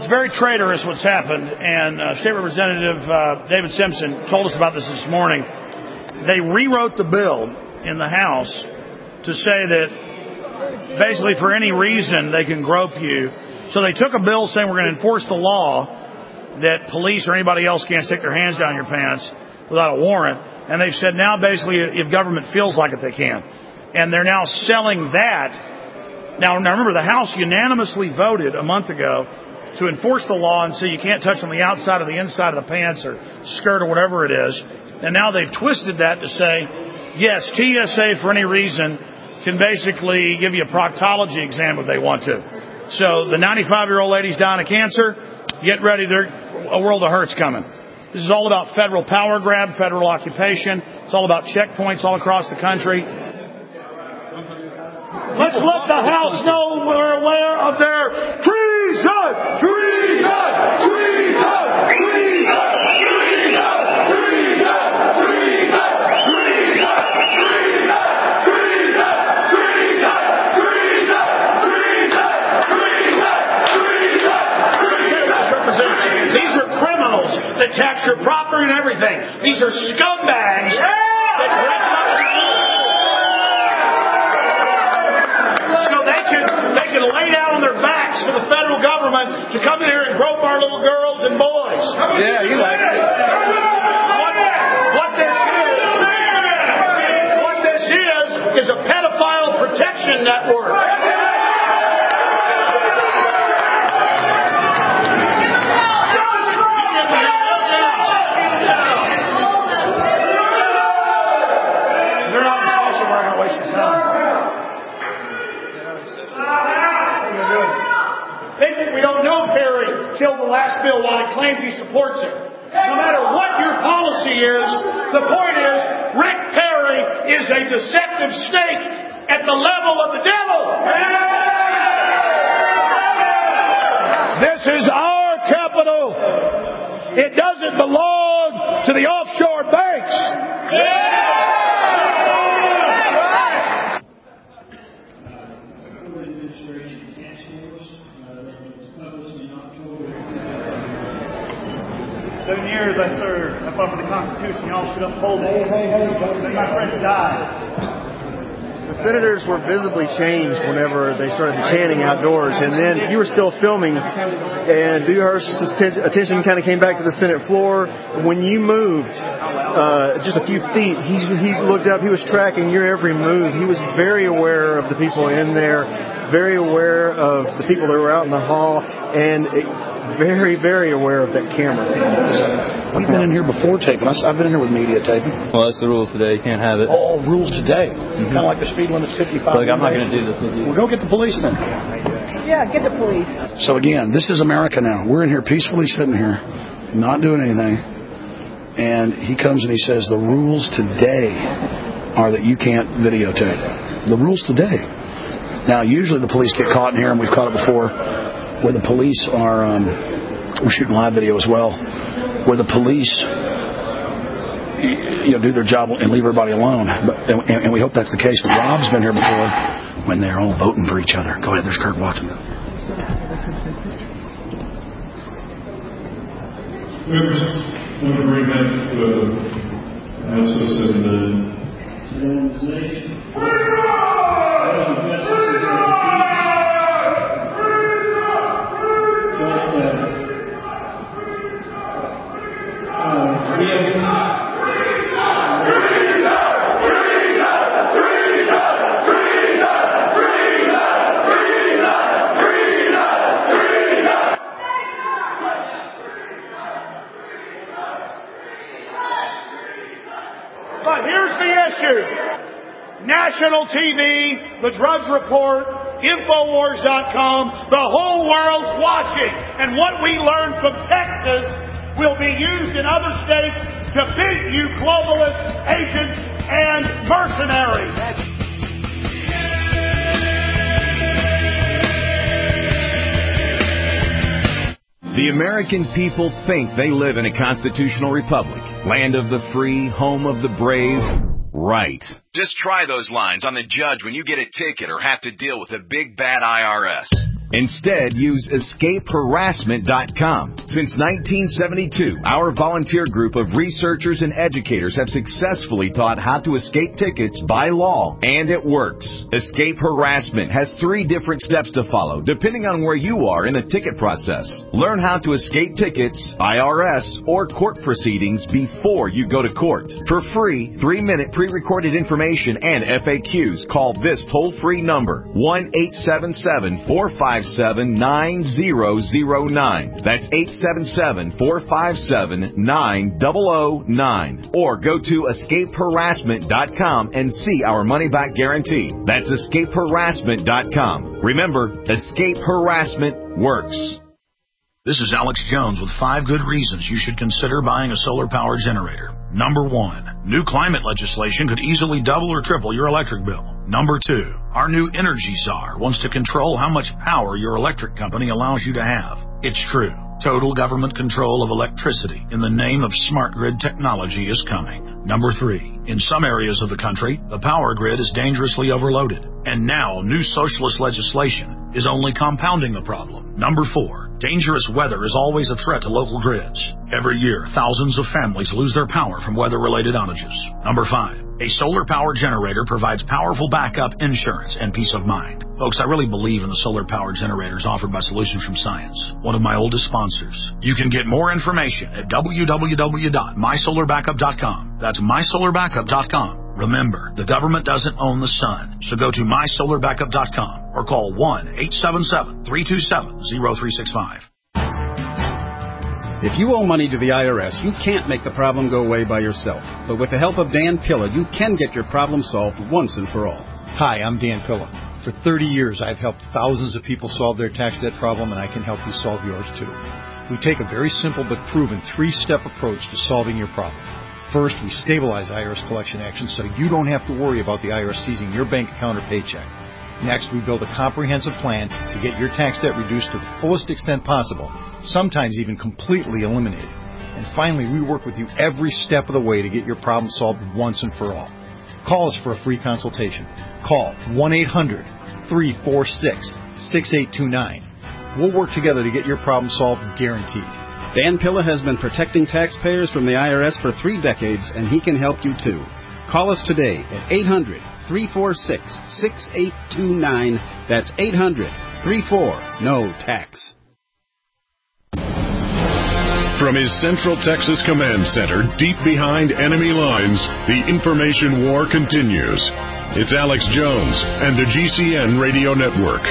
very traitorous what's happened, and State Representative David Simpson told us about this morning. They rewrote the bill in the House to say that basically for any reason they can grope you. So they took a bill saying we're going to enforce the law that police or anybody else can't stick their hands down your pants without a warrant. And they've said now basically if government feels like it, they can. And they're now selling that. Now remember, the House unanimously voted a month ago to enforce the law and say you can't touch on the outside or the inside of the pants or skirt or whatever it is. And now they've twisted that to say, yes, TSA for any reason can basically give you a proctology exam if they want to. So the 95-year-old lady's dying of cancer, get ready, a world of hurt's coming. This is all about federal power grab, federal occupation. It's all about checkpoints all across the country. Let's let the House know we're aware of their treason! Treason! Treason! Treason! Treason! Treason! Treason! These are criminals that tax your property and everything. These are scumbags that grab up. So they can lay down on their backs for the federal government to come in here and grope our little girls and boys. Yeah, you like it. What this is a pedophile protection network. We don't know Perry killed the last bill while he claims he supports it. No matter what your policy is, the point is Rick Perry is a deceptive snake at the level of the devil. This is our capital. It doesn't belong to the offshore banks. Years I served. I fought for the Constitution. Y'all should uphold it. Then my friends died. The senators were visibly changed whenever they started chanting outdoors, and then you were still filming, and Dewhurst's attention kind of came back to the Senate floor. When you moved just a few feet, he looked up. He was tracking your every move. He was very aware of the people in there, very aware of the people that were out in the hall, and very, very aware of that camera. We've been in here before taping. I've been in here with media taping. Well, that's the rules today. You can't have it. Oh, rules today. Mm-hmm. Kind of like the speed limit's 55. Look, I'm not going to do this with you. Well, go get the police then. Yeah, get the police. So again, this is America now. We're in here peacefully sitting here, not doing anything. And he comes and he says the rules today are that you can't videotape. The rules today. Now, usually the police get caught in here, and we've caught it before, where the police are, we're shooting live video as well, where the police, do their job and leave everybody alone. And we hope that's the case. But Rob's been here before when they're all voting for each other. Go ahead, there's Kirk Watson. Members, I want to bring back also some But here's the issue. National TV, The Drudge Report, Infowars.com, the whole world's watching. And what we learned from Texas will be used in other states to beat you globalist agents and mercenaries. The American people think they live in a constitutional republic, land of the free, home of the brave. Right. Just try those lines on the judge when you get a ticket or have to deal with a big bad IRS. Instead, use escapeharassment.com. Since 1972, our volunteer group of researchers and educators have successfully taught how to escape tickets by law, and it works. Escape Harassment has 3 different steps to follow, depending on where you are in the ticket process. Learn how to escape tickets, IRS, or court proceedings before you go to court. For free, 3-minute pre-recorded information and FAQs, call this toll-free number, 1-877-457-9009. That's 877-457-9009. Or go to escapeharassment.com and see our money-back guarantee. That's escapeharassment.com. Remember, escape harassment works. This is Alex Jones with 5 good reasons you should consider buying a solar-powered generator. Number 1, new climate legislation could easily double or triple your electric bill. Number 2, our new Energy Czar wants to control how much power your electric company allows you to have. It's true. Total government control of electricity in the name of smart grid technology is coming. Number 3, in some areas of the country, the power grid is dangerously overloaded. And now, new socialist legislation is only compounding the problem. Number 4, dangerous weather is always a threat to local grids. Every year, thousands of families lose their power from weather-related outages. Number 5, a solar-powered generator provides powerful backup insurance and peace of mind. Folks, I really believe in the solar-powered generators offered by Solutions from Science, one of my oldest sponsors. You can get more information at www.mysolarbackup.com. That's mysolarbackup.com. Remember, the government doesn't own the sun, so go to mysolarbackup.com or call 1-877-327-0365. If you owe money to the IRS, you can't make the problem go away by yourself. But with the help of Dan Pilla, you can get your problem solved once and for all. Hi, I'm Dan Pilla. For 30 years, I've helped thousands of people solve their tax debt problem, and I can help you solve yours too. We take a very simple but proven 3-step approach to solving your problem. First, we stabilize IRS collection actions so you don't have to worry about the IRS seizing your bank account or paycheck. Next, we build a comprehensive plan to get your tax debt reduced to the fullest extent possible, sometimes even completely eliminated. And finally, we work with you every step of the way to get your problem solved once and for all. Call us for a free consultation. Call 1-800-346-6829. We'll work together to get your problem solved, guaranteed. Dan Pilla has been protecting taxpayers from the IRS for 3 decades, and he can help you too. Call us today at 800-346-6829. That's 800-34-NO-TAX. From his Central Texas Command Center, deep behind enemy lines, the information war continues. It's Alex Jones and the GCN Radio Network.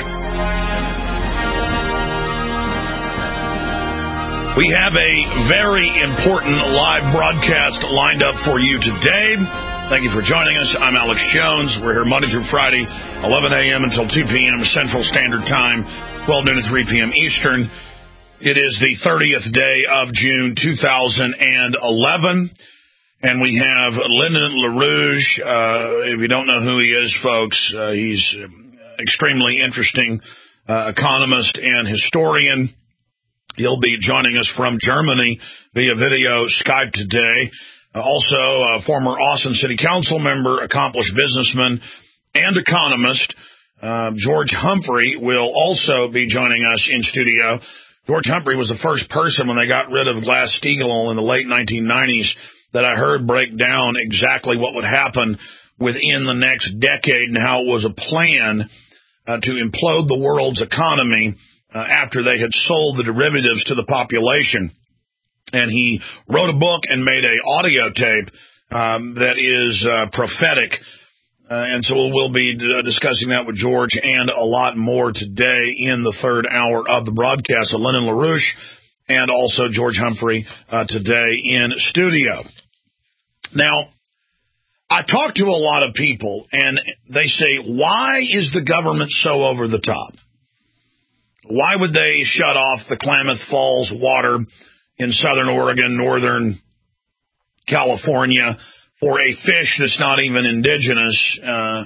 We have a very important live broadcast lined up for you today. Thank you for joining us. I'm Alex Jones. We're here Monday through Friday, 11 a.m. until 2 p.m. Central Standard Time, 12 noon to 3 p.m. Eastern. It is the 30th day of June 2011, and we have Lyndon LaRouche. If you don't know who he is, folks, he's extremely interesting economist and historian. He'll be joining us from Germany via video Skype today. Also, a former Austin City Council member, accomplished businessman, and economist, George Humphrey, will also be joining us in studio. George Humphrey was the first person when they got rid of Glass-Steagall in the late 1990s that I heard break down exactly what would happen within the next decade and how it was a plan to implode the world's economy after they had sold the derivatives to the population. And he wrote a book and made an audio tape that is prophetic. And so we'll be discussing that with George and a lot more today in the third hour of the broadcast. So Lyndon LaRouche and also George Humphrey today in studio. Now, I talk to a lot of people, and they say, why is the government so over the top? Why would they shut off the Klamath Falls water in southern Oregon, northern California, for a fish that's not even indigenous,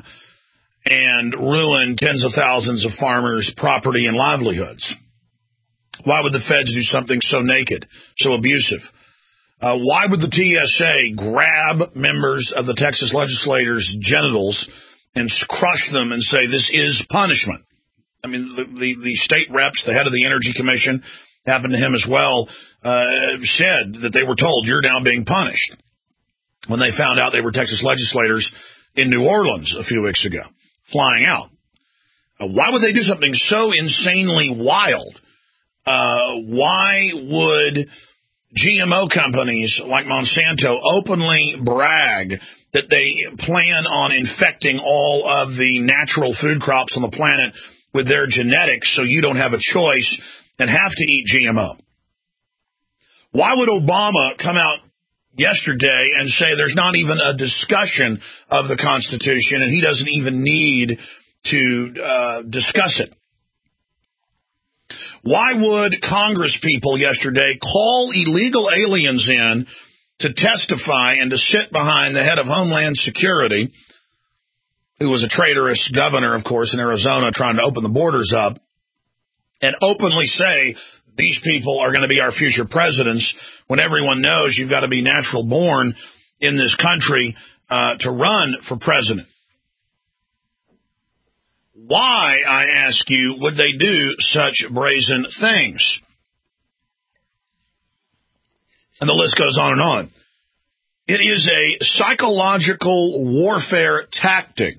and ruin tens of thousands of farmers' property and livelihoods? Why would the feds do something so naked, so abusive? Why would the TSA grab members of the Texas legislators' genitals and crush them and say this is punishment? I mean, the state reps, the head of the Energy Commission, happened to him as well, said that they were told, you're now being punished, when they found out they were Texas legislators in New Orleans a few weeks ago, flying out. Why would they do something so insanely wild? Why would GMO companies like Monsanto openly brag that they plan on infecting all of the natural food crops on the planet with their genetics so you don't have a choice and have to eat GMO? Why would Obama come out yesterday and say there's not even a discussion of the Constitution and he doesn't even need to discuss it? Why would Congress people yesterday call illegal aliens in to testify and to sit behind the head of Homeland Security, who was a traitorous governor, of course, in Arizona trying to open the borders up, and openly say these people are going to be our future presidents when everyone knows you've got to be natural born in this country to run for president? Why, I ask you, would they do such brazen things? And the list goes on and on. It is a psychological warfare tactic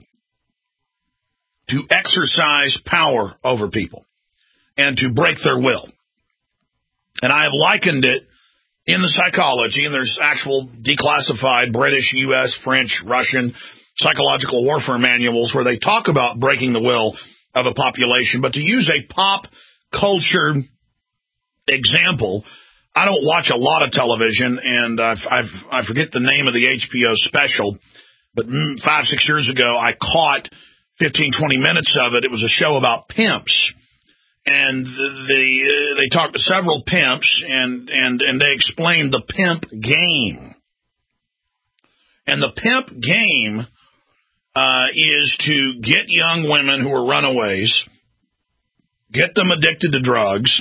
to exercise power over people and to break their will. And I have likened it in the psychology, and there's actual declassified British, U.S., French, Russian psychological warfare manuals where they talk about breaking the will of a population. But to use a pop culture example, I don't watch a lot of television, and I forget the name of the HBO special, but 5-6 years ago I caught 15-20 minutes of it. It was a show about pimps. And they talked to several pimps, and they explained the pimp game. And the pimp game is to get young women who are runaways, get them addicted to drugs,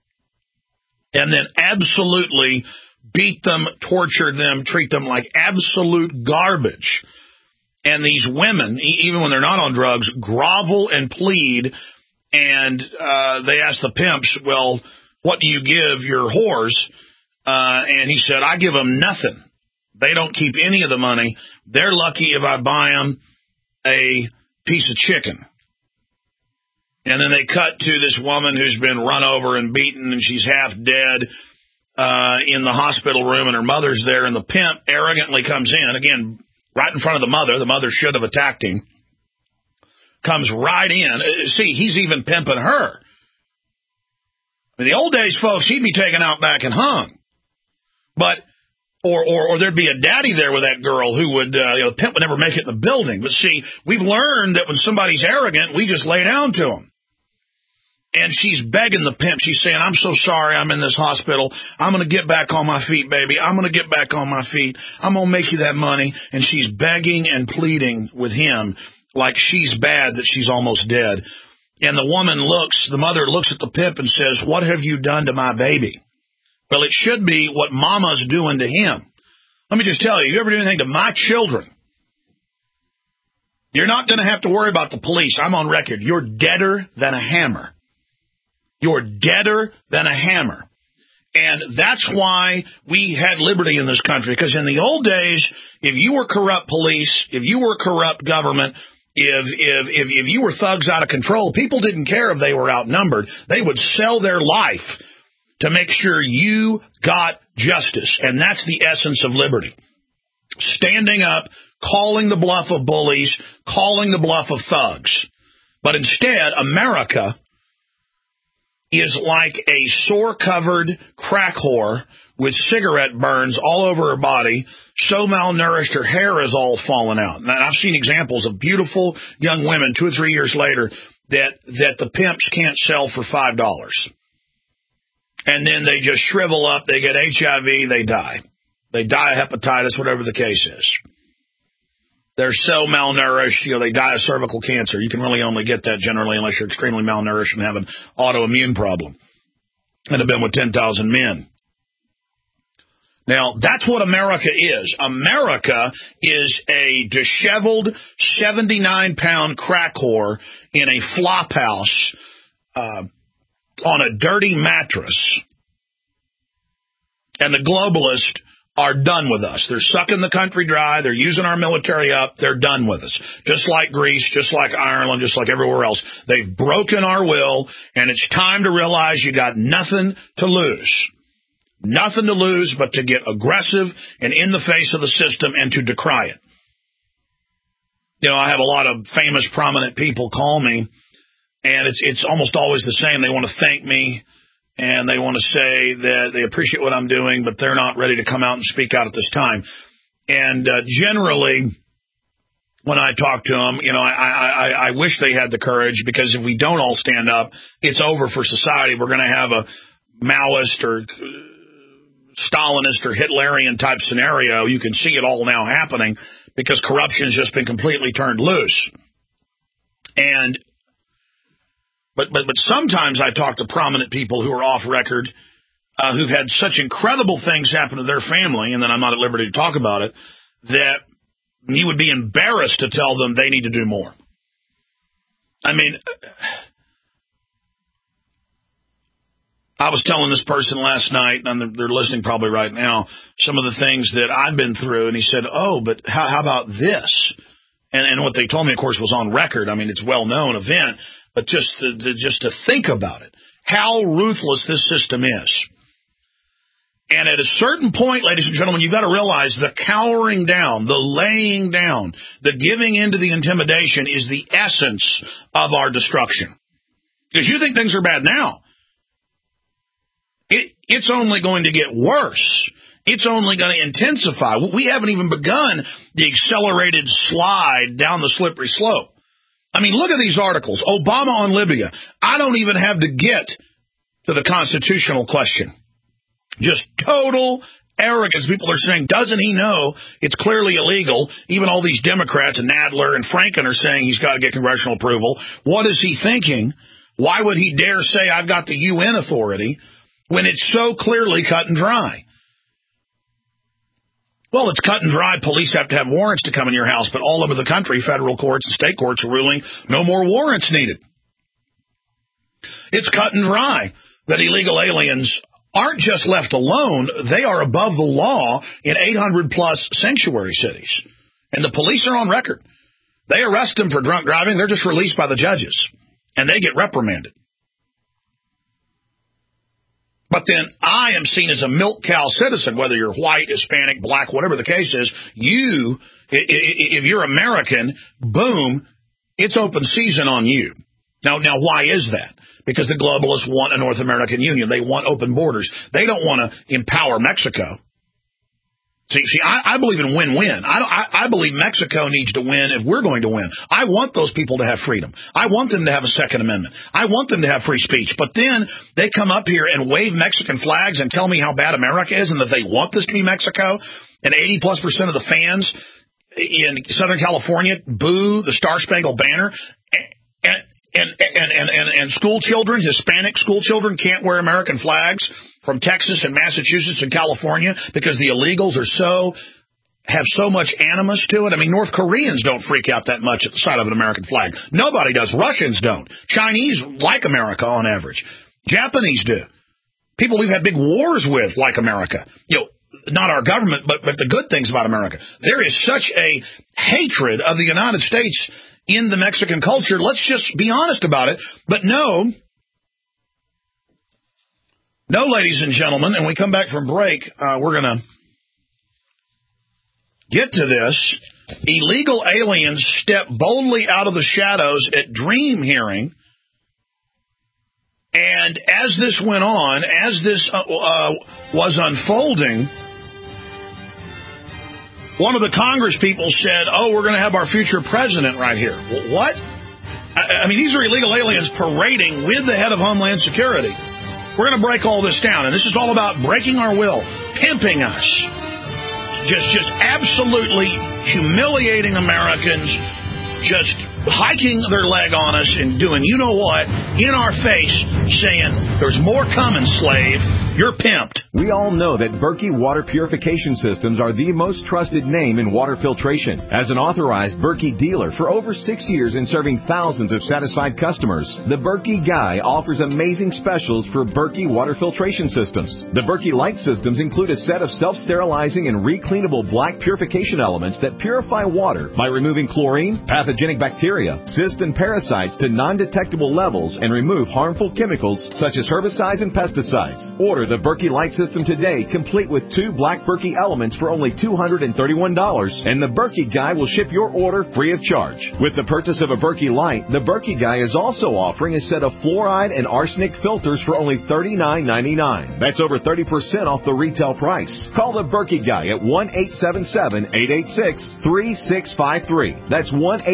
and then absolutely beat them, torture them, treat them like absolute garbage. And these women, even when they're not on drugs, grovel and plead. And they asked the pimps, well, what do you give your whores? And he said, I give them nothing. They don't keep any of the money. They're lucky if I buy them a piece of chicken. And then they cut to this woman who's been run over and beaten, and she's half dead in the hospital room, and her mother's there, and the pimp arrogantly comes in, again, right in front of the mother. The mother should have attacked him. Comes right in. See, he's even pimping her. In the old days, folks, he'd be taken out back and hung. But, or there'd be a daddy there with that girl who would, the pimp would never make it in the building. But see, we've learned that when somebody's arrogant, we just lay down to them. And she's begging the pimp. She's saying, I'm so sorry I'm in this hospital. I'm going to get back on my feet, baby. I'm going to get back on my feet. I'm going to make you that money. And she's begging and pleading with him like she's bad, that she's almost dead. And the mother looks at the pimp and says, what have you done to my baby? Well, it should be what mama's doing to him. Let me just tell you, you ever do anything to my children, you're not going to have to worry about the police. I'm on record. You're deader than a hammer. You're deader than a hammer. And that's why we had liberty in this country. Because in the old days, if you were corrupt police, if you were corrupt government, if you were thugs out of control, people didn't care if they were outnumbered. They would sell their life to make sure you got justice. And that's the essence of liberty. Standing up, calling the bluff of bullies, calling the bluff of thugs. But instead, America is like a sore-covered crack whore with cigarette burns all over her body, so malnourished her hair is all fallen out. And I've seen examples of beautiful young women 2 or 3 years later that the pimps can't sell for $5. And then they just shrivel up, they get HIV, they die. They die of hepatitis, whatever the case is. They're so malnourished, they die of cervical cancer. You can really only get that generally unless you're extremely malnourished and have an autoimmune problem. And have been with 10,000 men. Now, that's what America is. America is a disheveled 79-pound crack whore in a flop house on a dirty mattress, and the globalists are done with us. They're sucking the country dry. They're using our military up. They're done with us. Just like Greece, just like Ireland, just like everywhere else. They've broken our will, and it's time to realize you got nothing to lose. Nothing to lose but to get aggressive and in the face of the system and to decry it. You know, I have a lot of famous, prominent people call me, and it's almost always the same. They want to thank me, and they want to say that they appreciate what I'm doing, but they're not ready to come out and speak out at this time. And generally, when I talk to them, you know, I wish they had the courage, because if we don't all stand up, it's over for society. We're going to have a Maoist or Stalinist or Hitlerian type scenario. You can see it all now happening because corruption has just been completely turned loose. And But sometimes I talk to prominent people who are off record, who've had such incredible things happen to their family, and then I'm not at liberty to talk about it, that you would be embarrassed to tell them they need to do more. I mean, I was telling this person last night, and they're listening probably right now, some of the things that I've been through, and he said, oh, but how about this? And what they told me, of course, was on record. I mean, it's a well-known event. But just to think about it, how ruthless this system is. And at a certain point, ladies and gentlemen, you've got to realize the cowering down, the laying down, the giving into the intimidation is the essence of our destruction. Because you think things are bad now. It's only going to get worse. It's only going to intensify. We haven't even begun the accelerated slide down the slippery slope. I mean, look at these articles. Obama on Libya. I don't even have to get to the constitutional question. Just total arrogance. People are saying, doesn't he know it's clearly illegal? Even all these Democrats and Nadler and Franken are saying he's got to get congressional approval. What is he thinking? Why would he dare say I've got the UN authority when it's so clearly cut and dry? Well, it's cut and dry. Police have to have warrants to come in your house, but all over the country, federal courts and state courts are ruling no more warrants needed. It's cut and dry that illegal aliens aren't just left alone. They are above the law in 800-plus sanctuary cities. And the police are on record. They arrest them for drunk driving. They're just released by the judges, and they get reprimanded. But then I am seen as a milk cow citizen, whether you're white, Hispanic, black, whatever the case is. You, if you're American, boom, it's open season on you. Now, why is that? Because the globalists want a North American Union. They want open borders. They don't want to empower Mexico. See, I believe in win-win. I believe Mexico needs to win if we're going to win. I want those people to have freedom. I want them to have a Second Amendment. I want them to have free speech. But then they come up here and wave Mexican flags and tell me how bad America is and that they want this to be Mexico. And 80+% of the fans in Southern California boo the Star-Spangled Banner. And school children, Hispanic school children, can't wear American flags from Texas and Massachusetts and California because the illegals have so much animus to it. I mean, North Koreans don't freak out that much at the sight of an American flag. Nobody does. Russians don't. Chinese like America on average. Japanese do. People we've had big wars with like America. You know, not our government, but the good things about America. There is such a hatred of the United States in the Mexican culture. Let's just be honest about it. But no, ladies and gentlemen, and we come back from break, we're going to get to this. Illegal aliens step boldly out of the shadows at Dream hearing. And as this went on, as this was unfolding, one of the Congress people said, we're going to have our future president right here. What? I mean, these are illegal aliens parading with the head of Homeland Security. We're going to break all this down, and this is all about breaking our will, pimping us, just absolutely humiliating Americans, just hiking their leg on us and doing you-know-what in our face, saying, there's more coming, slave. you're pimped. We all know that Berkey Water Purification Systems are the most trusted name in water filtration. As an authorized Berkey dealer for over 6 years and serving thousands of satisfied customers, the Berkey Guy offers amazing specials for Berkey Water Filtration Systems. The Berkey Light Systems include a set of self-sterilizing and recleanable black purification elements that purify water by removing chlorine, pathogenic bacteria, cysts, and parasites to non-detectable levels and remove harmful chemicals such as herbicides and pesticides. Order the Berkey Light System today, complete with 2 black Berkey elements for only $231, and the Berkey Guy will ship your order free of charge. With the purchase of a Berkey Light, the Berkey Guy is also offering a set of fluoride and arsenic filters for only $39.99. That's over 30% off the retail price. Call the Berkey Guy at 1-877-886-3653. That's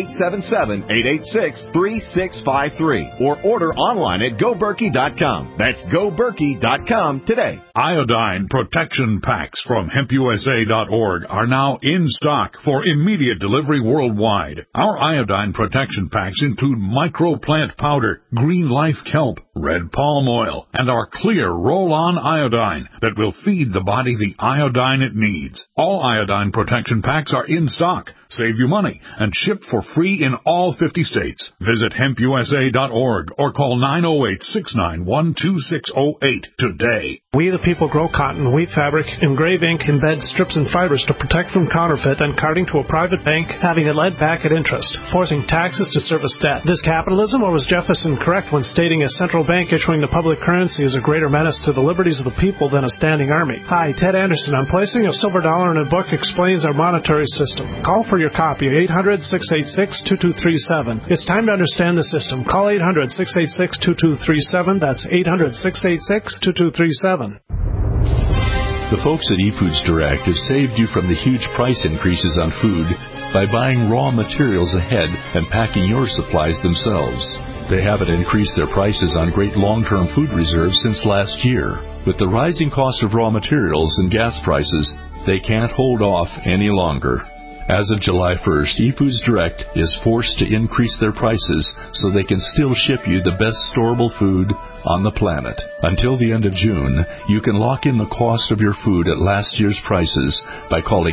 1-877-886-3653. Or order online at GoBerkey.com. That's GoBerkey.com today. Iodine protection packs from HempUSA.org are now in stock for immediate delivery worldwide. Our iodine protection packs include microplant powder, green life kelp, red palm oil, and our clear roll-on iodine that will feed the body the iodine it needs. All iodine protection packs are in stock, save you money, and shipped for free in all 50 states. Visit HempUSA.org or call 908-691-2608 today. We the people grow cotton, weave fabric, engrave ink, embed strips and fibers to protect from counterfeit and carting to a private bank, having it led back at interest, forcing taxes to service debt. This capitalism, or was Jefferson correct when stating a central bank issuing the public currency is a greater menace to the liberties of the people than a standing army? Hi, Ted Anderson. I'm placing a silver dollar in a book explains our monetary system. Call for your copy, 800-686-2237. It's time to understand the system. Call 800-686-2237. That's 800-686-2237. The folks at eFoods Direct have saved you from the huge price increases on food by buying raw materials ahead and packing your supplies themselves. They haven't increased their prices on great long-term food reserves since last year. With the rising cost of raw materials and gas prices, they can't hold off any longer. As of July 1st, eFoods Direct is forced to increase their prices so they can still ship you the best storable food on the planet. Until the end of June, you can lock in the cost of your food at last year's prices by calling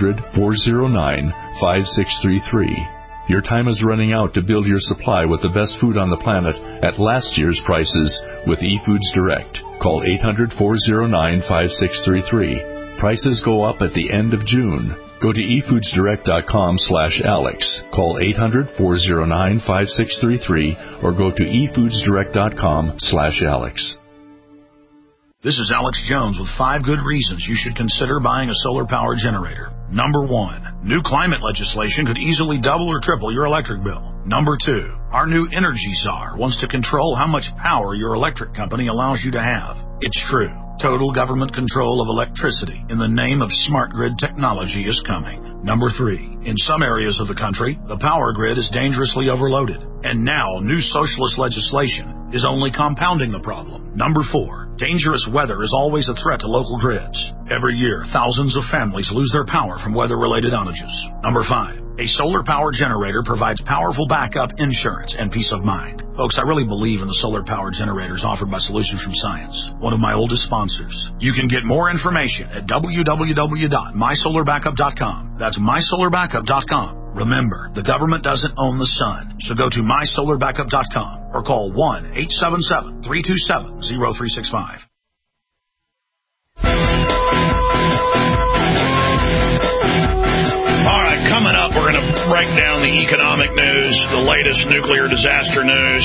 800-409-5633. Your time is running out to build your supply with the best food on the planet at last year's prices with eFoods Direct. Call 800-409-5633. Prices go up at the end of June. Go to efoodsdirect.com/Alex. Call 800-409-5633 or go to efoodsdirect.com/Alex. This is Alex Jones with 5 good reasons you should consider buying a solar power generator. Number 1, new climate legislation could easily double or triple your electric bill. Number 2, our new energy czar wants to control how much power your electric company allows you to have. It's true. Total government control of electricity in the name of smart grid technology is coming. Number 3, in some areas of the country, the power grid is dangerously overloaded. And now, new socialist legislation is only compounding the problem. Number 4, dangerous weather is always a threat to local grids. Every year, thousands of families lose their power from weather-related outages. Number 5, a solar power generator provides powerful backup insurance and peace of mind. Folks, I really believe in the solar power generators offered by Solutions from Science, one of my oldest sponsors. You can get more information at www.mysolarbackup.com. That's mysolarbackup.com. Remember, the government doesn't own the sun, so go to mysolarbackup.com or call 1-877-327-0365. All right, coming up, we're going to break down the economic news, the latest nuclear disaster news,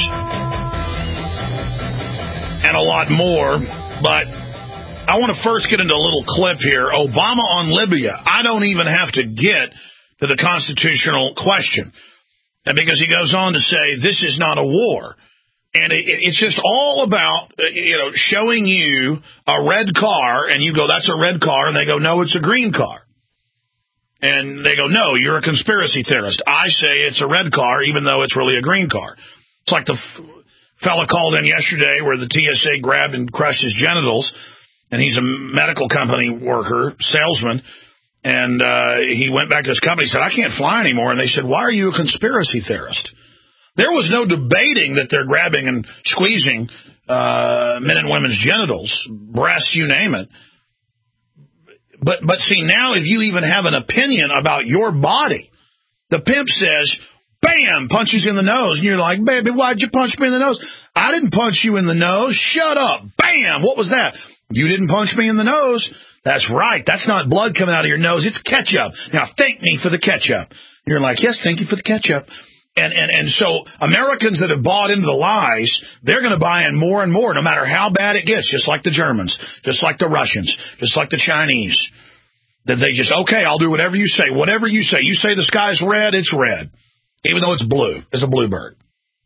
and a lot more. But I want to first get into a little clip here. Obama on Libya. I don't even have to get to the constitutional question, because he goes on to say this is not a war. And it's just all about, showing you a red car, and you go, that's a red car, and they go, no, it's a green car. And they go, no, you're a conspiracy theorist. I say it's a red car, even though it's really a green car. It's like the fella called in yesterday where the TSA grabbed and crushed his genitals, and he's a medical company worker, salesman, and he went back to his company and said, I can't fly anymore. And they said, why are you a conspiracy theorist? There was no debating that they're grabbing and squeezing men and women's genitals, breasts, you name it. But see, now if you even have an opinion about your body, the pimp says, bam, punches you in the nose. And you're like, baby, why'd you punch me in the nose? I didn't punch you in the nose. Shut up. Bam. What was that? You didn't punch me in the nose. That's right. That's not blood coming out of your nose. It's ketchup. Now thank me for the ketchup. You're like, yes, thank you for the ketchup. And so Americans that have bought into the lies, they're going to buy in more and more, no matter how bad it gets, just like the Germans, just like the Russians, just like the Chinese. That they just, okay, I'll do whatever you say. Whatever you say. You say the sky's red, it's red. Even though it's blue. It's a bluebird.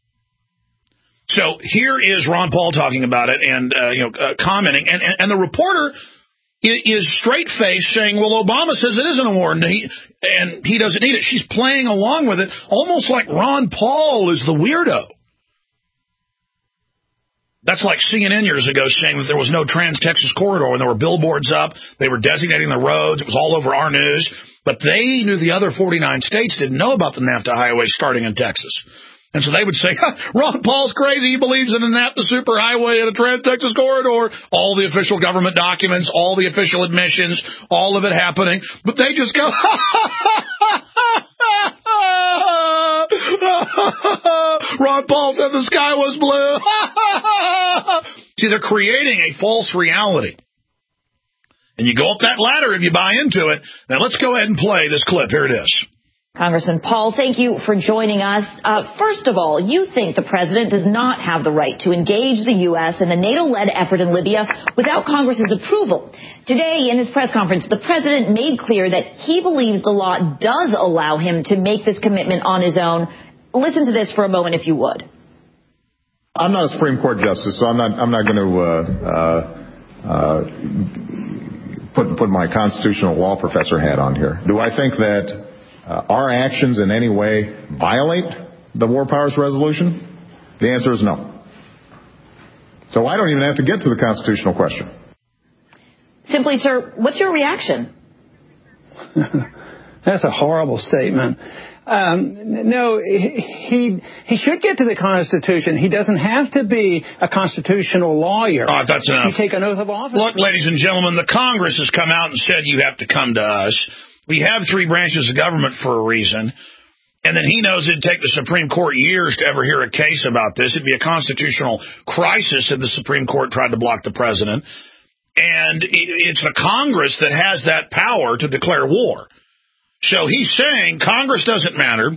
So here is Ron Paul talking about it and commenting. And the reporter is straight-faced saying, well, Obama says it isn't a war, and he doesn't need it. She's playing along with it, almost like Ron Paul is the weirdo. That's like CNN years ago saying that there was no Trans-Texas corridor, and there were billboards up. They were designating the roads. It was all over our news. But they knew the other 49 states didn't know about the NAFTA highway starting in Texas. And so they would say, Ron Paul's crazy. He believes in a NAFTA superhighway and a Trans-Texas corridor. All the official government documents, all the official admissions, all of it happening. But they just go, Ron Paul said the sky was blue. See, they're creating a false reality. And you go up that ladder if you buy into it. Now let's go ahead and play this clip. Here it is. Congressman Paul, thank you for joining us. First of all, you think the president does not have the right to engage the U.S. in the NATO-led effort in Libya without Congress's approval. Today, in his press conference, the president made clear that he believes the law does allow him to make this commitment on his own. Listen to this for a moment, if you would. I'm not a Supreme Court justice, so I'm not going to put my constitutional law professor hat on here. Do I think that our actions in any way violate the War Powers Resolution? The answer is no. So I don't even have to get to the constitutional question. Simply, sir, what's your reaction? That's a horrible statement. No, he should get to the Constitution. He doesn't have to be a constitutional lawyer. That's enough. You take an oath of office. Look, ladies and gentlemen, the Congress has come out and said you have to come to us. We have three branches of government for a reason. And then he knows it'd take the Supreme Court years to ever hear a case about this. It'd be a constitutional crisis if the Supreme Court tried to block the president. And it's the Congress that has that power to declare war. So he's saying Congress doesn't matter.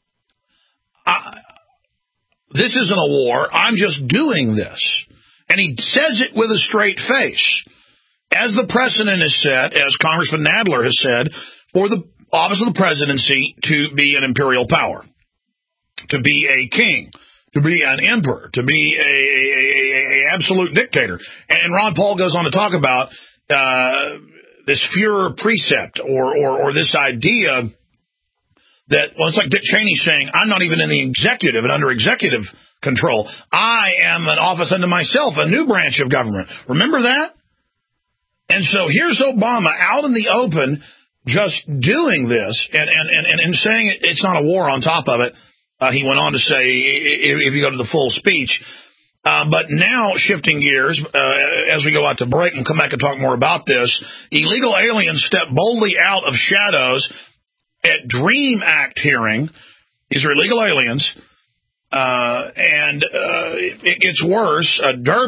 This isn't a war. I'm just doing this. And he says it with a straight face. As the precedent is set, as Congressman Nadler has said, for the office of the presidency to be an imperial power, to be a king, to be an emperor, to be a absolute dictator. And Ron Paul goes on to talk about this Führer precept or this idea that, well, it's like Dick Cheney saying, I'm not even in the executive and under executive control. I am an office unto myself, a new branch of government. Remember that? And so here's Obama out in the open just doing this and saying it's not a war on top of it. He went on to say, if you go to the full speech. But now, shifting gears, as we go out to break and come back and talk more about this, illegal aliens step boldly out of shadows at DREAM Act hearing. These are illegal aliens. And it gets worse.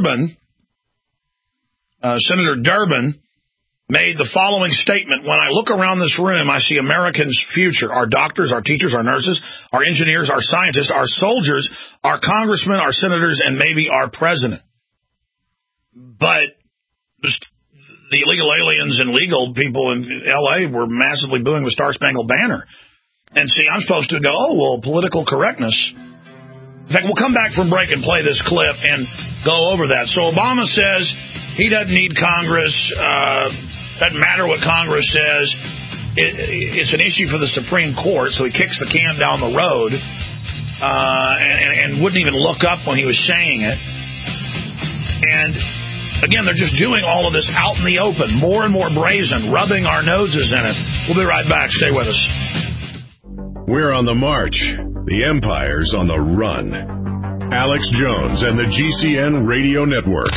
Senator Durbin made the following statement. When I look around this room, I see Americans' future. Our doctors, our teachers, our nurses, our engineers, our scientists, our soldiers, our congressmen, our senators, and maybe our president. But the illegal aliens and legal people in L.A. were massively booing the Star-Spangled Banner. And see, I'm supposed to go, oh, well, political correctness. In fact, we'll come back from break and play this clip and go over that. So Obama says he doesn't need Congress. Doesn't matter what Congress says. It's an issue for the Supreme Court, so he kicks the can down the road and wouldn't even look up when he was saying it. And, again, they're just doing all of this out in the open, more and more brazen, rubbing our noses in it. We'll be right back. Stay with us. We're on the march. The empire's on the run. Alex Jones and the GCN Radio Network.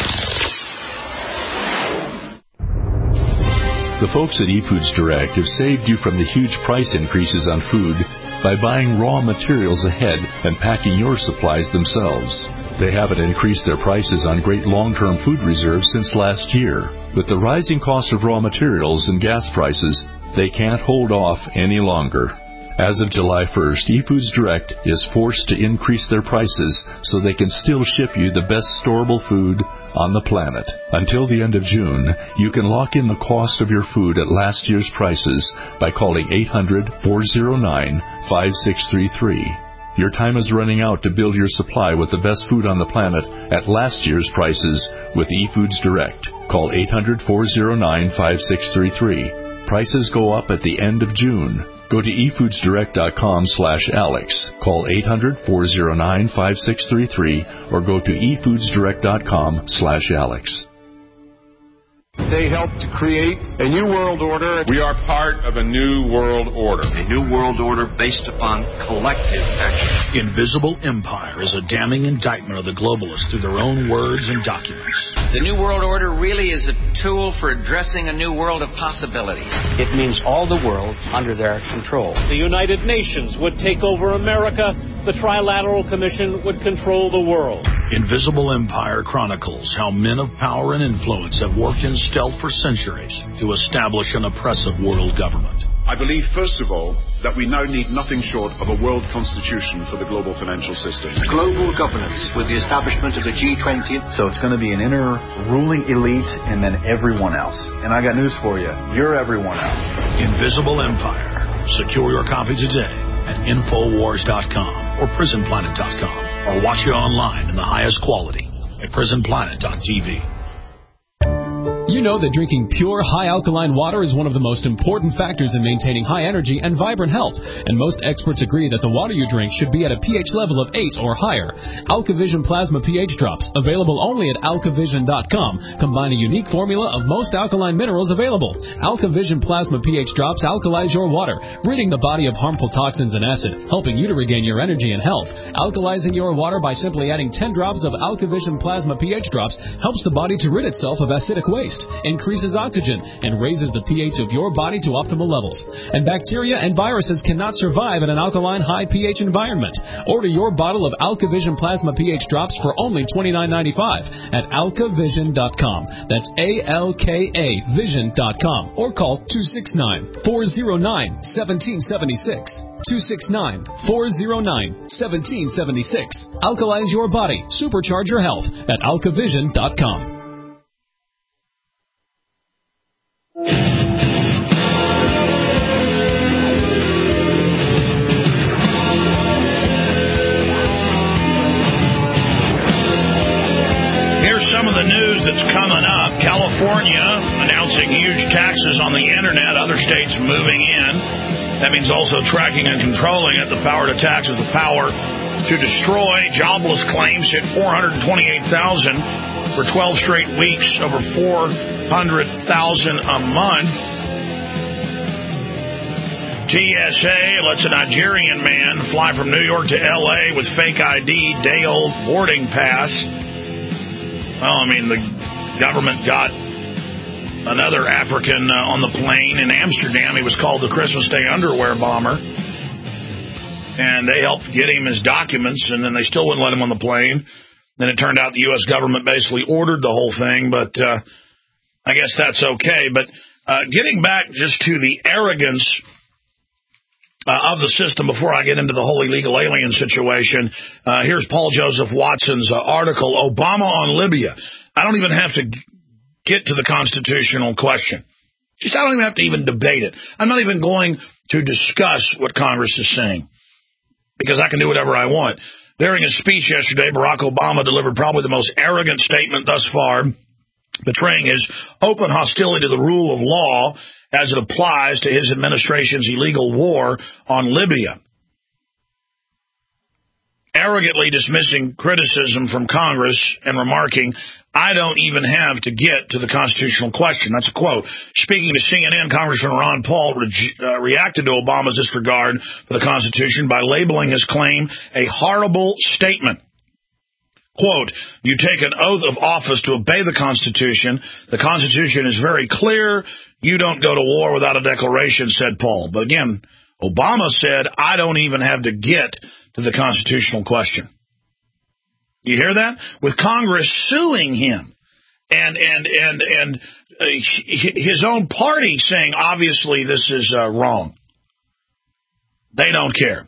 The folks at eFoods Direct have saved you from the huge price increases on food by buying raw materials ahead and packing your supplies themselves. They haven't increased their prices on great long-term food reserves since last year. With the rising cost of raw materials and gas prices, they can't hold off any longer. As of July 1st, eFoods Direct is forced to increase their prices so they can still ship you the best storable food on the planet. Until the end of June, you can lock in the cost of your food at last year's prices by calling 800-409-5633. Your time is running out to build your supply with the best food on the planet at last year's prices with eFoods Direct. Call 800-409-5633. Prices go up at the end of June. Go to efoodsdirect.com/Alex. Call 800-409-5633 or go to efoodsdirect.com/Alex. They helped to create a new world order. We are part of a new world order. A new world order based upon collective action. Invisible Empire is a damning indictment of the globalists through their own words and documents. The new world order really is a tool for addressing a new world of possibilities. It means all the world under their control. The United Nations would take over America. The Trilateral Commission would control the world. Invisible Empire chronicles how men of power and influence have worked in stealth for centuries to establish an oppressive world government. I believe, first of all, that we now need nothing short of a world constitution for the global financial system. Global governance with the establishment of the G20. So it's going to be an inner ruling elite and then everyone else. And I got news for you. You're everyone else. Invisible Empire. Secure your copy today at Infowars.com or PrisonPlanet.com, or watch it online in the highest quality at PrisonPlanet.tv. You know that drinking pure, high-alkaline water is one of the most important factors in maintaining high energy and vibrant health, and most experts agree that the water you drink should be at a pH level of 8 or higher. AlkaVision Plasma pH Drops, available only at AlkaVision.com, combine a unique formula of most alkaline minerals available. AlkaVision Plasma pH Drops alkalize your water, ridding the body of harmful toxins and acid, helping you to regain your energy and health. Alkalizing your water by simply adding 10 drops of AlkaVision Plasma pH Drops helps the body to rid itself of acidic waste, increases oxygen, and raises the pH of your body to optimal levels. And bacteria and viruses cannot survive in an alkaline high pH environment. Order your bottle of AlkaVision Plasma pH Drops for only $29.95 at AlkaVision.com. That's ALKA Vision.com, or call 269-409-1776. 269-409-1776. Alkalize your body. Supercharge your health at AlkaVision.com. Here's some of the news that's coming up. California announcing huge taxes on the internet. Other states moving in. That means also tracking and controlling it. The power to tax is the power to destroy. Jobless claims hit 428,000 for 12 straight weeks, over 400,000 a month. TSA lets a Nigerian man fly from New York to L.A. with fake ID, day-old boarding pass. Well, I mean, the government got another African on the plane in Amsterdam. He was called the Christmas Day underwear bomber. And they helped get him his documents, and then they still wouldn't let him on the plane. Then it turned out the U.S. government basically ordered the whole thing, but I guess that's okay. But getting back just to the arrogance of the system before I get into the whole illegal alien situation, here's Paul Joseph Watson's article, Obama on Libya. I don't even have to get to the constitutional question. Just I don't even have to even debate it. I'm not even going to discuss what Congress is saying, because I can do whatever I want. During his speech yesterday, Barack Obama delivered probably the most arrogant statement thus far, betraying his open hostility to the rule of law as it applies to his administration's illegal war on Libya. Arrogantly dismissing criticism from Congress and remarking, I don't even have to get to the constitutional question. That's a quote. Speaking to CNN, Congressman Ron Paul reacted to Obama's disregard for the Constitution by labeling his claim a horrible statement. Quote, you take an oath of office to obey the Constitution. The Constitution is very clear. You don't go to war without a declaration, said Paul. But again, Obama said, I don't even have to get to the constitutional question. You hear that? With Congress suing him and his own party saying, obviously, this is wrong. They don't care.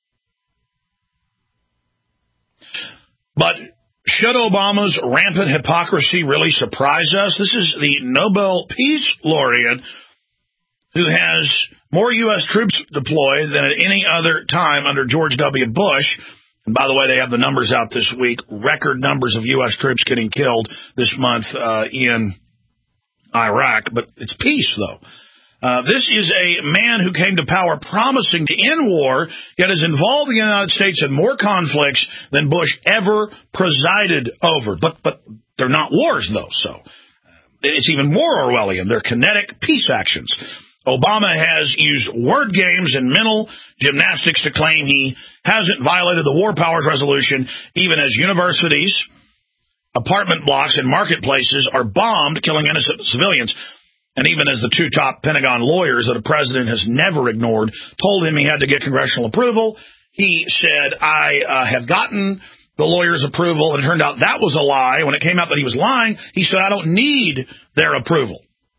But should Obama's rampant hypocrisy really surprise us? This is the Nobel Peace Laureate who has more U.S. troops deployed than at any other time under George W. Bush. And by the way, they have the numbers out this week. Record numbers of U.S. troops getting killed this month in Iraq. But it's peace, though. This is a man who came to power promising to end war, yet is involved in the United States in more conflicts than Bush ever presided over. But they're not wars, though, so it's even more Orwellian. They're kinetic peace actions. Obama has used word games and mental gymnastics to claim he hasn't violated the War Powers Resolution, even as universities, apartment blocks, and marketplaces are bombed, killing innocent civilians. And even as the two top Pentagon lawyers that the president has never ignored told him he had to get congressional approval, he said, I have gotten the lawyer's approval, and it turned out that was a lie. When it came out that he was lying, he said, I don't need their approval.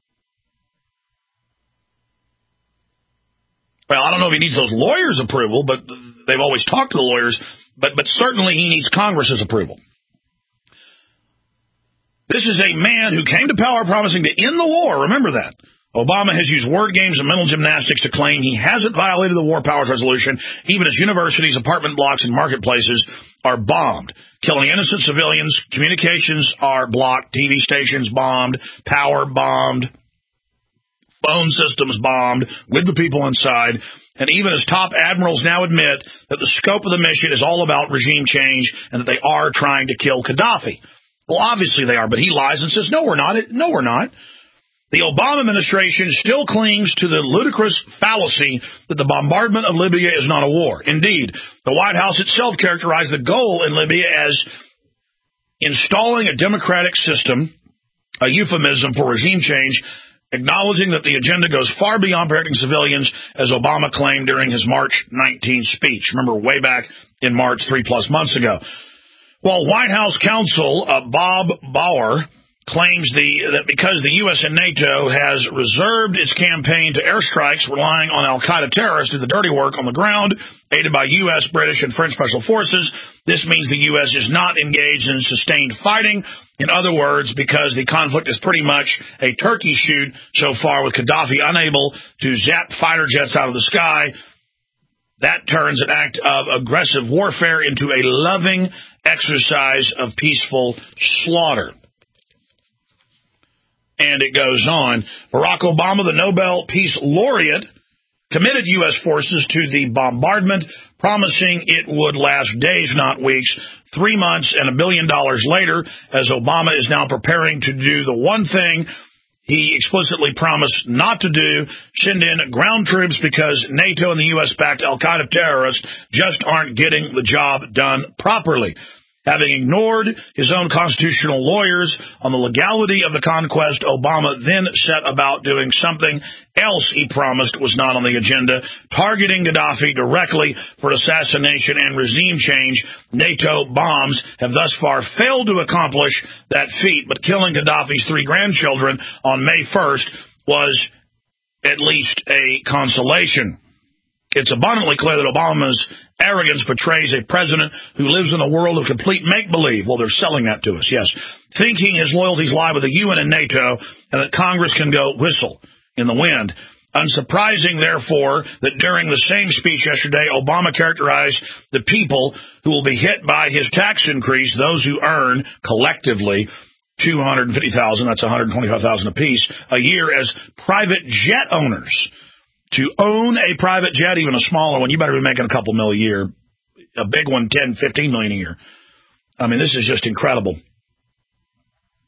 Well, I don't know if he needs those lawyers' approval, but they've always talked to the lawyers, but certainly he needs Congress's approval. This is a man who came to power promising to end the war. Remember that. Obama has used word games and mental gymnastics to claim he hasn't violated the War Powers Resolution, even as universities, apartment blocks, and marketplaces are bombed, killing innocent civilians. Communications are blocked, TV stations bombed, power bombed, phone systems bombed with the people inside. And even as top admirals now admit that the scope of the mission is all about regime change and that they are trying to kill Gaddafi. Well, obviously they are, but he lies and says, no, we're not. No, we're not. The Obama administration still clings to the ludicrous fallacy that the bombardment of Libya is not a war. Indeed, the White House itself characterized the goal in Libya as installing a democratic system, a euphemism for regime change, acknowledging that the agenda goes far beyond protecting civilians, as Obama claimed during his March 19th speech. Remember, way back in March, 3+ months ago. Well, White House counsel Bob Bauer claims that because the U.S. and NATO has reserved its campaign to airstrikes relying on al-Qaeda terrorists to do the dirty work on the ground, aided by U.S., British, and French special forces, this means the U.S. is not engaged in sustained fighting. In other words, because the conflict is pretty much a turkey shoot so far, with Gaddafi unable to zap fighter jets out of the sky, that turns an act of aggressive warfare into a loving exercise of peaceful slaughter. And it goes on. Barack Obama, the Nobel Peace Laureate, committed U.S. forces to the bombardment, promising it would last days, not weeks. 3 months and $1 billion later, as Obama is now preparing to do the one thing he explicitly promised not to do, send in ground troops, because NATO and the U.S.-backed al-Qaeda terrorists just aren't getting the job done properly. Having ignored his own constitutional lawyers on the legality of the conquest, Obama then set about doing something else he promised was not on the agenda, targeting Gaddafi directly for assassination and regime change. NATO bombs have thus far failed to accomplish that feat, but killing Gaddafi's 3 grandchildren on May 1st was at least a consolation. It's abundantly clear that Obama's arrogance portrays a president who lives in a world of complete make-believe. Well, they're selling that to us, yes. Thinking his loyalties lie with the UN and NATO, and that Congress can go whistle in the wind. Unsurprising, therefore, that during the same speech yesterday, Obama characterized the people who will be hit by his tax increase, those who earn collectively $250,000, that's $125,000 apiece, a year, as private jet owners. To own a private jet, even a smaller one, you better be making a couple $1 million a year. A big one, $10, $15 million a year. I mean, this is just incredible.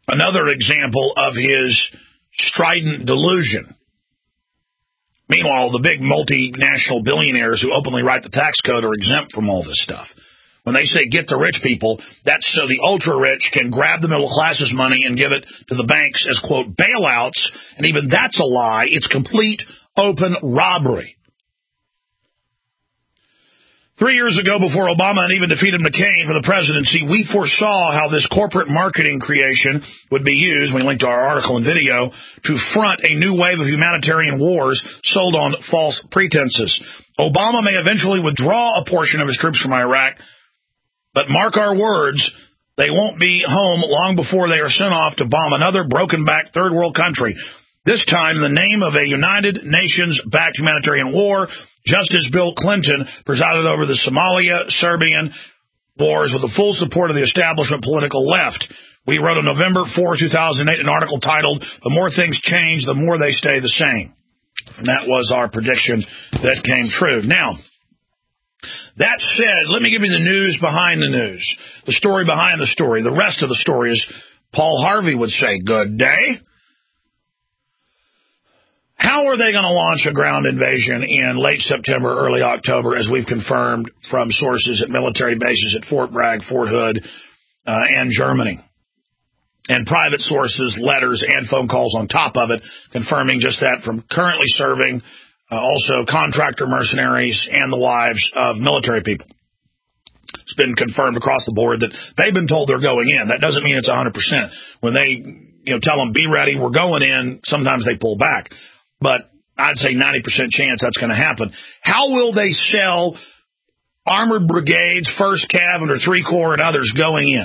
Another example of his strident delusion. Meanwhile, the big multinational billionaires who openly write the tax code are exempt from all this stuff. When they say get the rich people, that's so the ultra-rich can grab the middle class's money and give it to the banks as, quote, bailouts, and even that's a lie. It's complete open robbery. 3 years ago, before Obama had even defeated McCain for the presidency, we foresaw how this corporate marketing creation would be used, we linked to our article and video, to front a new wave of humanitarian wars sold on false pretenses. Obama may eventually withdraw a portion of his troops from Iraq, but mark our words, they won't be home long before they are sent off to bomb another broken-back third-world country. This time in the name of a United Nations-backed humanitarian war, just as Bill Clinton presided over the Somalia-Serbian wars with the full support of the establishment political left. We wrote on November 4, 2008, an article titled, "The More Things Change, the More They Stay the Same." And that was our prediction that came true. Now, that said, let me give you the news behind the news, the story behind the story. The rest of the story is, Paul Harvey would say, good day. How are they going to launch a ground invasion in late September, early October, as we've confirmed from sources at military bases at Fort Bragg, Fort Hood, and Germany? And private sources, letters, and phone calls on top of it, confirming just that from currently serving, also contractor mercenaries and the wives of military people. It's been confirmed across the board that they've been told they're going in. That doesn't mean it's 100%. When they tell them, be ready, we're going in, sometimes they pull back. But I'd say 90% chance that's going to happen. How will they sell armored brigades, 1st Cav, or 3 Corps, and others going in?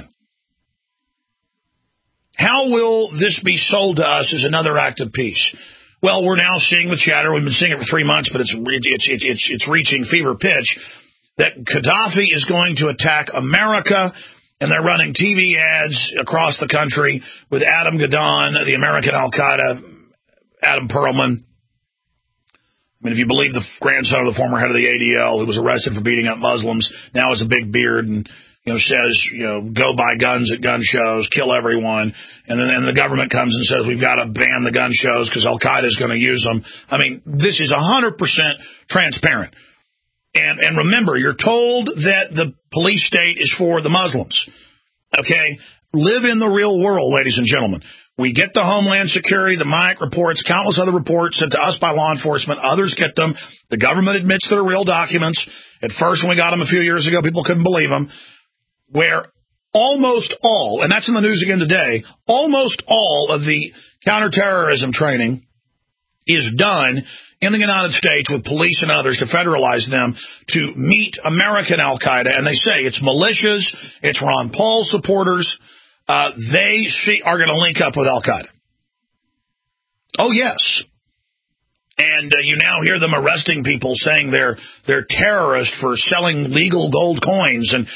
How will this be sold to us as another act of peace? Well, we're now seeing the chatter. We've been seeing it for 3 months, but it's reaching fever pitch that Gaddafi is going to attack America, and they're running TV ads across the country with Adam Gadon, the American Al-Qaeda, Adam Perlman. I mean, if you believe the grandson of the former head of the ADL who was arrested for beating up Muslims, now has a big beard and says, go buy guns at gun shows, kill everyone. And then the government comes and says, we've got to ban the gun shows because Al-Qaeda is going to use them. I mean, this is 100% transparent. And remember, you're told that the police state is for the Muslims. Okay? Live in the real world, ladies and gentlemen. We get the Homeland Security, the Mike reports, countless other reports sent to us by law enforcement. Others get them. The government admits they're real documents. At first, when we got them a few years ago, people couldn't believe them. Where almost all, and that's in the news again today, almost all of the counterterrorism training is done in the United States with police and others to federalize them to meet American Al-Qaeda. And they say it's militias, it's Ron Paul supporters. They are going to link up with Al-Qaeda. Oh, yes. And you now hear them arresting people saying they're terrorists for selling legal gold coins. And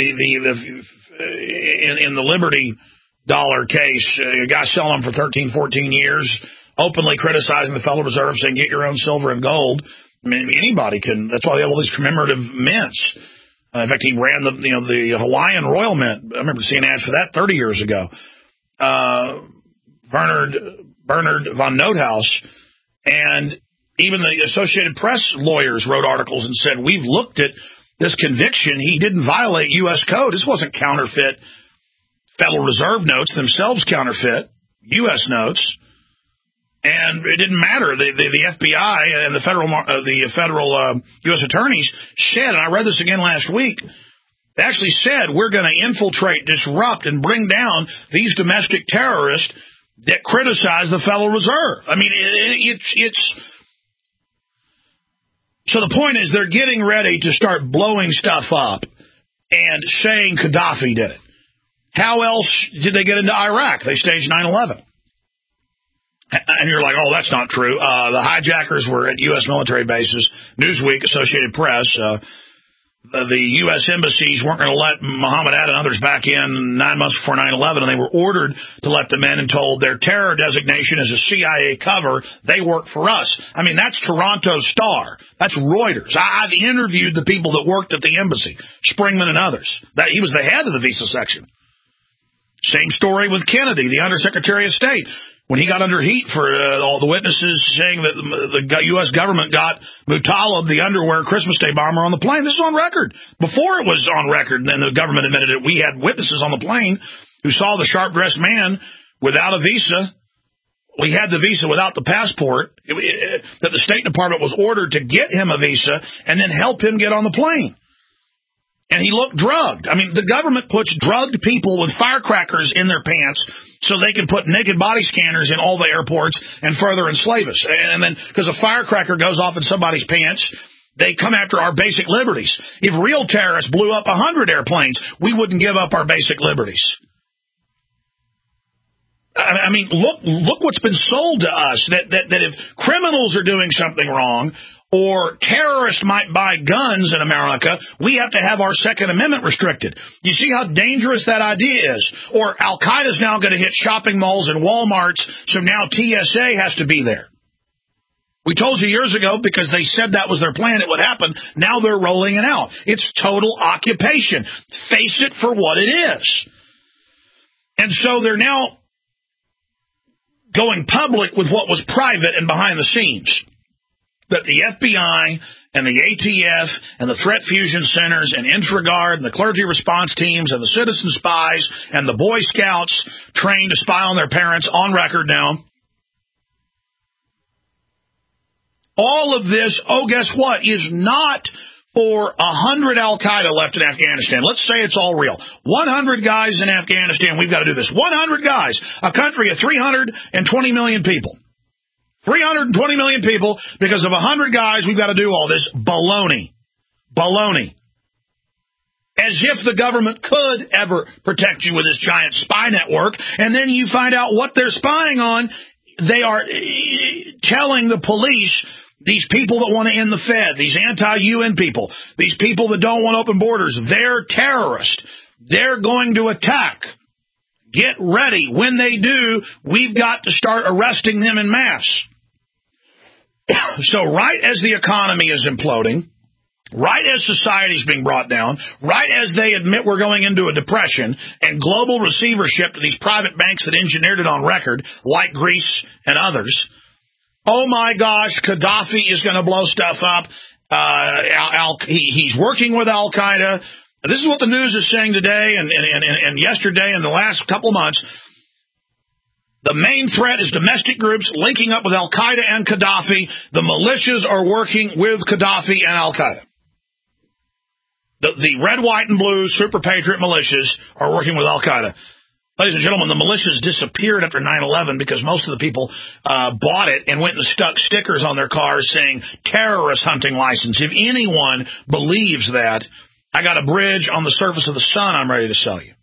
in the Liberty Dollar case, a guy selling them for 13, 14 years, openly criticizing the Federal Reserve, saying get your own silver and gold. I mean, anybody can. That's why they have all these commemorative mints. In fact, he ran the Hawaiian Royal Mint. I remember seeing ads for that 30 years ago. Bernard von Nothaus, and even the Associated Press lawyers wrote articles and said, we've looked at this conviction. He didn't violate U.S. code. This wasn't counterfeit Federal Reserve notes, themselves counterfeit U.S. notes. And it didn't matter. The FBI and the federal U.S. attorneys said, and I read this again last week, they actually said, we're going to infiltrate, disrupt, and bring down these domestic terrorists that criticize the Federal Reserve. I mean, it's so the point is they're getting ready to start blowing stuff up and saying Gaddafi did it. How else did they get into Iraq? They staged 9/11. And you're like, oh, that's not true. The hijackers were at U.S. military bases. Newsweek, Associated Press, the U.S. embassies weren't going to let Muhammad Atta and others back in 9 months before 9/11, and they were ordered to let them in and told their terror designation is a CIA cover. They work for us. I mean, that's Toronto Star. That's Reuters. I've interviewed the people that worked at the embassy, Springman and others. He was the head of the visa section. Same story with Kennedy, the Undersecretary of State. When he got under heat for all the witnesses saying that the U.S. government got Muttalib, the underwear Christmas Day bomber, on the plane. This is on record. Before it was on record, and then the government admitted it, we had witnesses on the plane who saw the sharp-dressed man without a visa. We had the visa without the passport, that the State Department was ordered to get him a visa and then help him get on the plane. And he looked drugged. I mean, the government puts drugged people with firecrackers in their pants so they can put naked body scanners in all the airports and further enslave us. And then, because a firecracker goes off in somebody's pants, they come after our basic liberties. If real terrorists blew up 100 airplanes, we wouldn't give up our basic liberties. I mean, look what's been sold to us, that if criminals are doing something wrong, or terrorists might buy guns in America, we have to have our Second Amendment restricted. You see how dangerous that idea is? Or Al-Qaeda's now going to hit shopping malls and Walmarts, so now TSA has to be there. We told you years ago, because they said that was their plan, it would happen. Now they're rolling it out. It's total occupation. Face it for what it is. And so they're now going public with what was private and behind the scenes. That the FBI and the ATF and the Threat Fusion Centers and IntraGuard and the clergy response teams and the citizen spies and the Boy Scouts trained to spy on their parents, on record now. All of this, guess what, is not for 100 Al-Qaeda left in Afghanistan. Let's say it's all real. 100 guys in Afghanistan, we've got to do this. 100 guys, a country of 320 million people. 320 million people, because of 100 guys, we've got to do all this. Baloney. Baloney. As if the government could ever protect you with this giant spy network, and then you find out what they're spying on. They are telling the police, these people that want to end the Fed, these anti-UN people, these people that don't want open borders, they're terrorists. They're going to attack. Get ready. When they do, we've got to start arresting them en masse. So right as the economy is imploding, right as society is being brought down, right as they admit we're going into a depression and global receivership to these private banks that engineered it on record, like Greece and others, oh my gosh, Gaddafi is going to blow stuff up. He's working with Al-Qaeda. This is what the news is saying today and yesterday and the last couple months. The main threat is domestic groups linking up with Al-Qaeda and Gaddafi. The militias are working with Gaddafi and Al-Qaeda. The red, white, and blue super patriot militias are working with Al-Qaeda. Ladies and gentlemen, the militias disappeared after 9/11 because most of the people bought it and went and stuck stickers on their cars saying terrorist hunting license. If anyone believes that, I got a bridge on the surface of the sun I'm ready to sell you.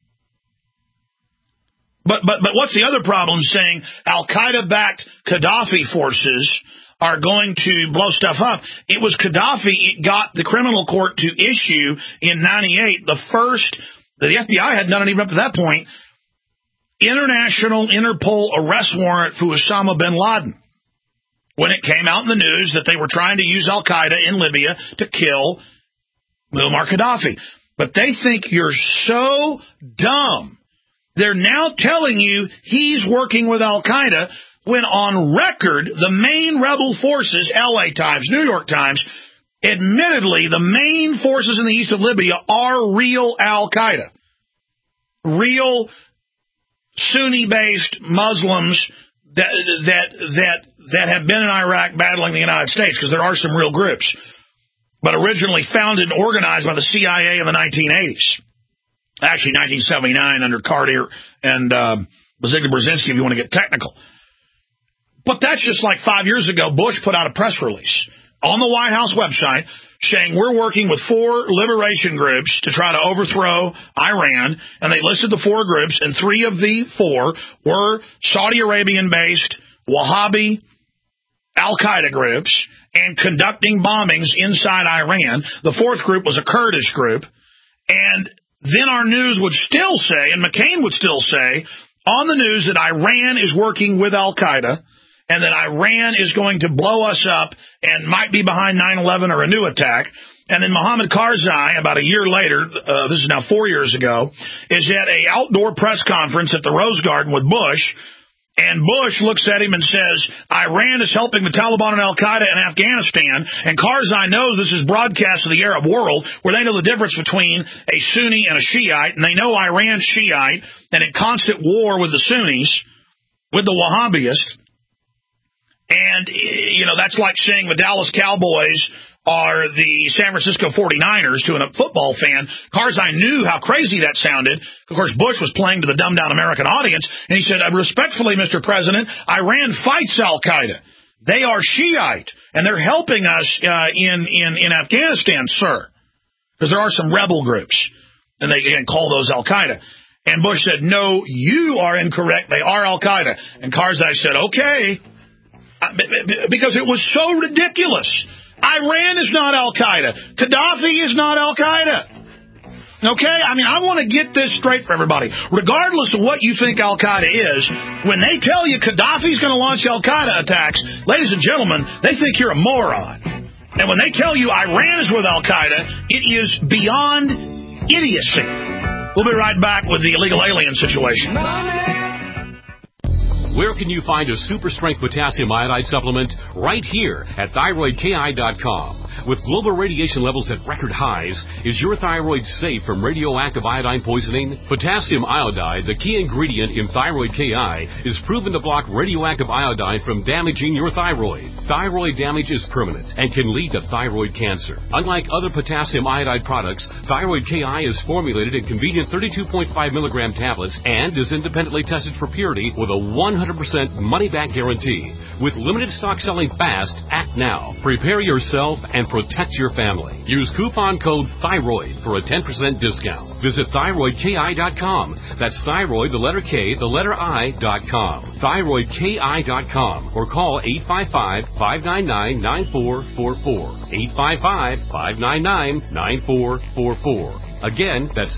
But what's the other problem, saying Al-Qaeda-backed Gaddafi forces are going to blow stuff up? It was Gaddafi got the criminal court to issue in 98 the FBI had done it even up to that point, international Interpol arrest warrant for Osama bin Laden. When it came out in the news that they were trying to use Al-Qaeda in Libya to kill Muammar Gaddafi. But they think you're so dumb. They're now telling you he's working with Al-Qaeda when on record, the main rebel forces, LA Times, New York Times, admittedly, the main forces in the east of Libya are real Al-Qaeda. Real Sunni-based Muslims that have been in Iraq battling the United States, because there are some real groups, but originally founded and organized by the CIA in the 1980s. Actually, 1979 under Carter and Zygmunt Brzezinski, if you want to get technical. But that's just like 5 years ago, Bush put out a press release on the White House website saying we're working with 4 liberation groups to try to overthrow Iran, and they listed the 4 groups, and 3 of the 4 were Saudi Arabian-based Wahhabi Al-Qaeda groups and conducting bombings inside Iran. The 4th group was a Kurdish group, and then our news would still say, and McCain would still say, on the news that Iran is working with Al-Qaeda and that Iran is going to blow us up and might be behind 9/11 or a new attack. And then Mohammed Karzai, about a year later, this is now 4 years ago, is at a outdoor press conference at the Rose Garden with Bush. And Bush looks at him and says, Iran is helping the Taliban and Al-Qaeda in Afghanistan. And Karzai knows this is broadcast to the Arab world, where they know the difference between a Sunni and a Shiite. And they know Iran's Shiite and in constant war with the Sunnis, with the Wahhabists. And, you know, that's like saying the Dallas Cowboys are the San Francisco 49ers to a football fan. Karzai knew how crazy that sounded. Of course, Bush was playing to the dumbed-down American audience, and he said, respectfully, Mr. President, Iran fights Al-Qaeda. They are Shiite, and they're helping us in Afghanistan, sir. Because there are some rebel groups, and they can call those Al-Qaeda. And Bush said, no, you are incorrect. They are Al-Qaeda. And Karzai said, okay, because it was so ridiculous. Iran is not Al-Qaeda. Gaddafi is not Al-Qaeda. Okay? I mean, I want to get this straight for everybody. Regardless of what you think Al-Qaeda is, when they tell you Gaddafi's going to launch Al-Qaeda attacks, ladies and gentlemen, they think you're a moron. And when they tell you Iran is with Al-Qaeda, it is beyond idiocy. We'll be right back with the illegal alien situation. Where can you find a super strength potassium iodide supplement? Right here at thyroidki.com. With global radiation levels at record highs, is your thyroid safe from radioactive iodine poisoning? Potassium iodide, the key ingredient in Thyroid KI, is proven to block radioactive iodine from damaging your thyroid. Thyroid damage is permanent and can lead to thyroid cancer. Unlike other potassium iodide products, Thyroid KI is formulated in convenient 32.5 milligram tablets and is independently tested for purity with a 100% money-back guarantee. With limited stock selling fast, act now. Prepare yourself and protect your family. Use coupon code THYROID for a 10% discount. Visit thyroidki.com. That's thyroid, the letter K, the letter I.com. Thyroidki.com or call 855-599-9444. 855-599-9444. Again, that's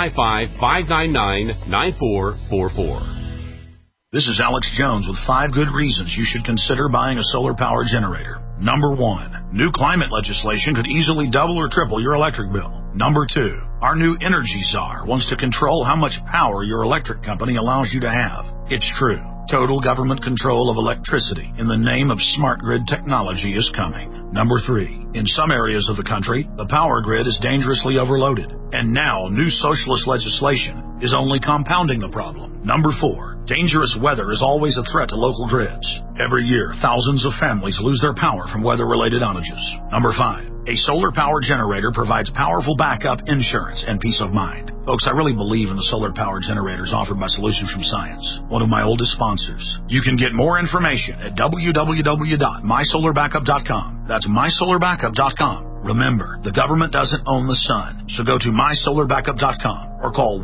855-599-9444. This is Alex Jones with 5 good reasons you should consider buying a solar power generator. Number 1, new climate legislation could easily double or triple your electric bill. Number 2, our new energy czar wants to control how much power your electric company allows you to have. It's true. Total government control of electricity in the name of smart grid technology is coming. Number 3, in some areas of the country, the power grid is dangerously overloaded. And now new socialist legislation is only compounding the problem. Number 4, dangerous weather is always a threat to local grids. Every year, thousands of families lose their power from weather-related outages. Number 5, a solar power generator provides powerful backup, insurance, and peace of mind. Folks, I really believe in the solar power generators offered by Solutions from Science, one of my oldest sponsors. You can get more information at www.mysolarbackup.com. That's mysolarbackup.com. Remember, the government doesn't own the sun, so go to mysolarbackup.com or call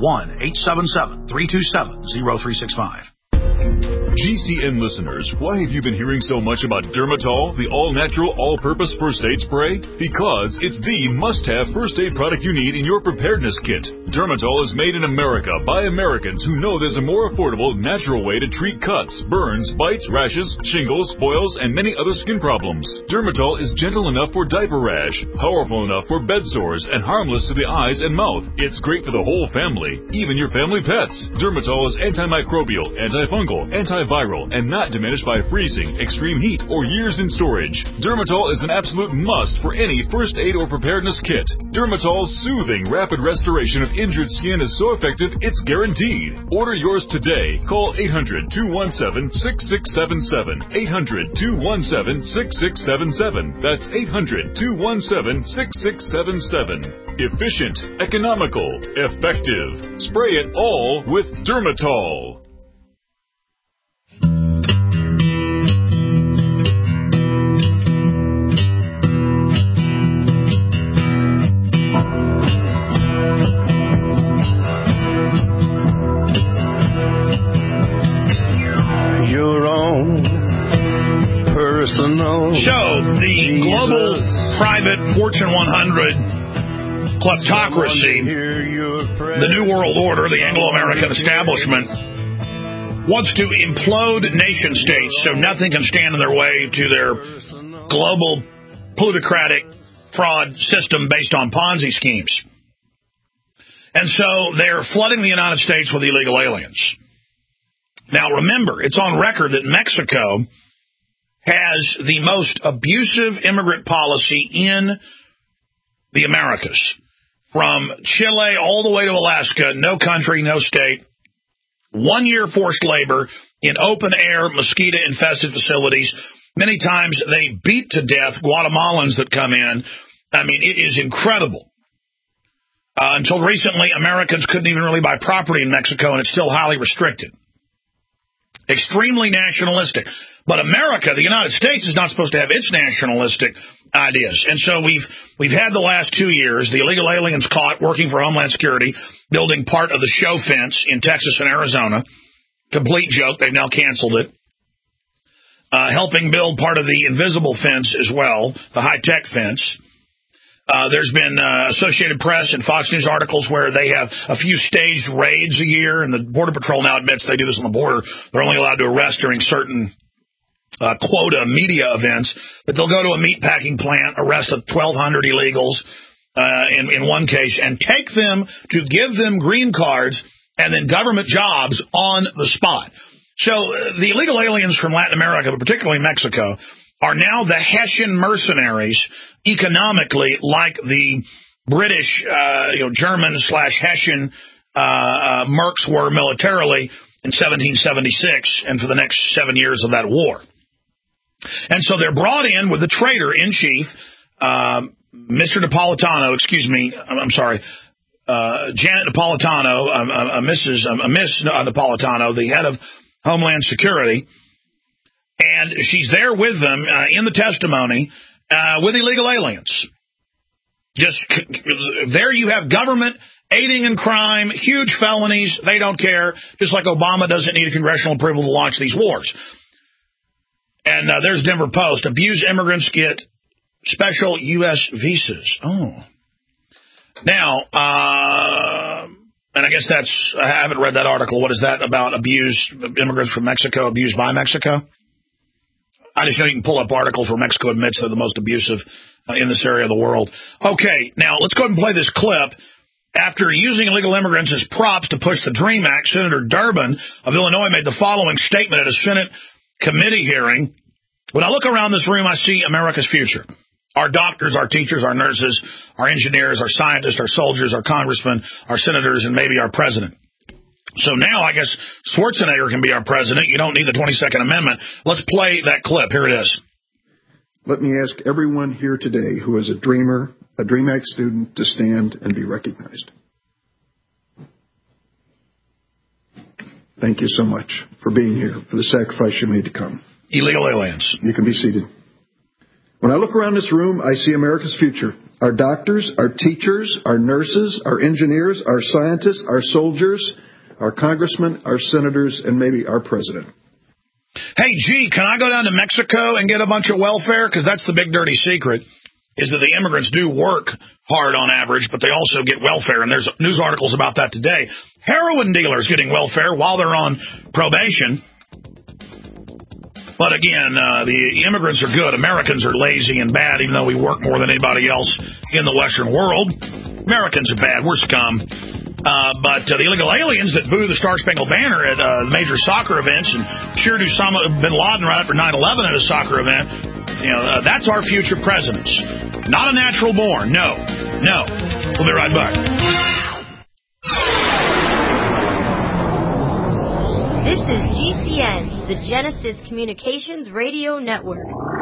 1-877-327-0365. GCN listeners, why have you been hearing so much about Dermatol, the all-natural, all-purpose first aid spray? Because it's the must-have first aid product you need in your preparedness kit. Dermatol is made in America by Americans who know there's a more affordable, natural way to treat cuts, burns, bites, rashes, shingles, boils, and many other skin problems. Dermatol is gentle enough for diaper rash, powerful enough for bed sores, and harmless to the eyes and mouth. It's great for the whole family, even your family pets. Dermatol is antimicrobial, antifungal, antiviral, and not diminished by freezing, extreme heat, or years in storage. Dermatol is an absolute must for any first aid or preparedness kit. Dermatol's soothing, rapid restoration of injured skin is so effective, it's guaranteed. Order yours today. Call 800-217-6677. 800-217-6677. That's 800-217-6677. Efficient, economical, effective. Spray it all with Dermatol. So, the global private Fortune 100 kleptocracy, the New World Order, the Anglo-American establishment, wants to implode nation states so nothing can stand in their way to their global plutocratic fraud system based on Ponzi schemes. And so they're flooding the United States with illegal aliens. Now, remember, it's on record that Mexico has the most abusive immigrant policy in the Americas. From Chile all the way to Alaska, no country, no state. 1 year forced labor in open-air, mosquito-infested facilities. Many times they beat to death Guatemalans that come in. I mean, it is incredible. Until recently, Americans couldn't even really buy property in Mexico, and it's still highly restricted. Extremely nationalistic. But America, the United States, is not supposed to have its nationalistic ideas. And so we've had the last 2 years, the illegal aliens caught working for Homeland Security, building part of the show fence in Texas and Arizona. Complete joke. They've now canceled it. Helping build part of the invisible fence as well, the high-tech fence. There's been Associated Press and Fox News articles where they have a few staged raids a year, and the Border Patrol now admits they do this on the border. They're only allowed to arrest during certain quota media events, but they'll go to a meatpacking plant, arrest 1,200 illegals in one case, and take them to give them green cards and then government jobs on the spot. So the illegal aliens from Latin America, but particularly Mexico, are now the Hessian mercenaries economically, like the British, German/Hessian mercs were militarily in 1776 and for the next 7 years of that war. And so they're brought in with the traitor-in-chief, Mr. Napolitano, Janet Napolitano, Miss Napolitano, the head of Homeland Security, and she's there with them in the testimony with illegal aliens. Just there you have government aiding in crime, huge felonies, they don't care, just like Obama doesn't need a congressional approval to launch these wars. And there's Denver Post. Abused immigrants get special U.S. visas. Oh. Now, and I guess I haven't read that article. What is that about abused immigrants from Mexico, abused by Mexico? I just know you can pull up articles where Mexico admits they're the most abusive in this area of the world. Okay, now let's go ahead and play this clip. After using illegal immigrants as props to push the DREAM Act, Senator Durbin of Illinois made the following statement at a Senate committee hearing. When I look around this room, I see America's future. Our doctors, our teachers, our nurses, our engineers, our scientists, our soldiers, our congressmen, our senators, and maybe our president. So now I guess Schwarzenegger can be our president. You don't need the 22nd Amendment. Let's play that clip. Here it is. Let me ask everyone here today who is a dreamer, a DREAM Act student, to stand and be recognized. Thank you so much for being here, for the sacrifice you made to come. Illegal aliens. You can be seated. When I look around this room, I see America's future. Our doctors, our teachers, our nurses, our engineers, our scientists, our soldiers, our congressmen, our senators, and maybe our president. Hey, gee, can I go down to Mexico and get a bunch of welfare? Because that's the big dirty secret, is that the immigrants do work hard on average, but they also get welfare. And there's news articles about that today. Heroin dealers getting welfare while they're on probation. But again, the immigrants are good. Americans are lazy and bad, even though we work more than anybody else in the Western world. Americans are bad. We're scum. But the illegal aliens that boo the Star-Spangled Banner at major soccer events and cheered Osama bin Laden right after 9/11 at a soccer event, that's our future presidents. Not a natural born. No. We'll be right back. This is GCN, the Genesis Communications Radio Network.